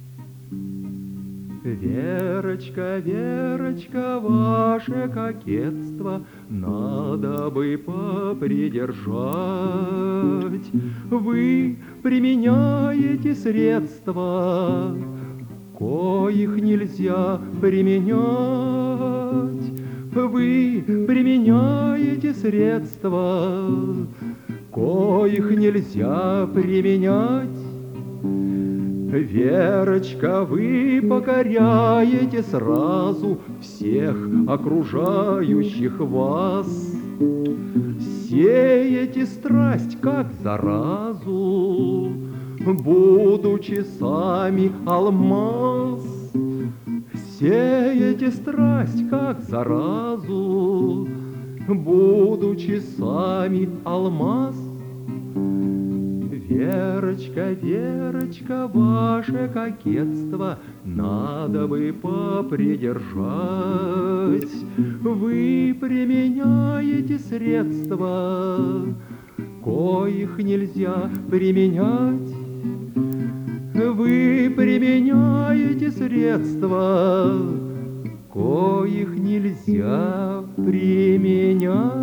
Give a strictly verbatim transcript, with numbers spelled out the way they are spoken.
Верочка, Верочка, ваше кокетство надо бы попридержать. Вы применяете средства, коих нельзя применять. Вы применяете средства, коих нельзя применять. Верочка, вы покоряете сразу всех окружающих вас. Сеете страсть, как заразу, будучи сами алмаз. Сеете страсть, как заразу, будучи сами алмаз. Верочка, Верочка, ваше кокетство надо бы попридержать. Вы применяете средства, коих нельзя применять. Вы применяете средства, коих нельзя применять.